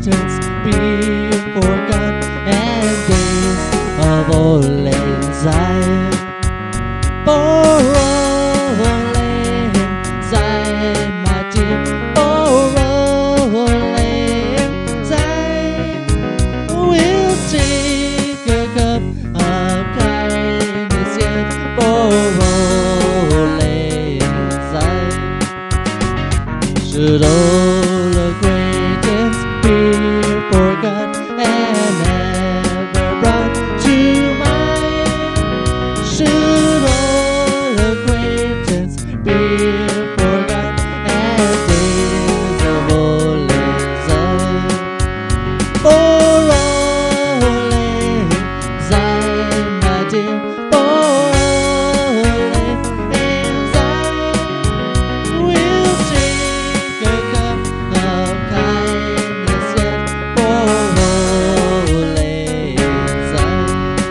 acquaintance be forgot, and days of old lang syne. For old lang syne, my dear, for old lang syne, we'll take a cup of kindness yet. For old lang syne, should old acquaintance be forgot and never brought to mind? Should old acquaintance be forgot and days of old lang syne? For old lang syne, my dear, for old lang syne, we'll take a cup of kindness yet. For old lang syne.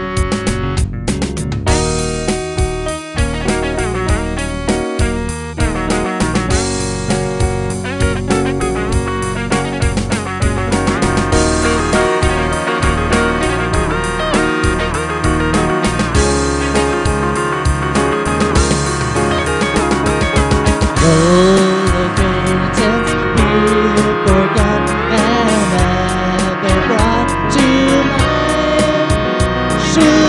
Old acquaintance be forgot and never brought to mind. Should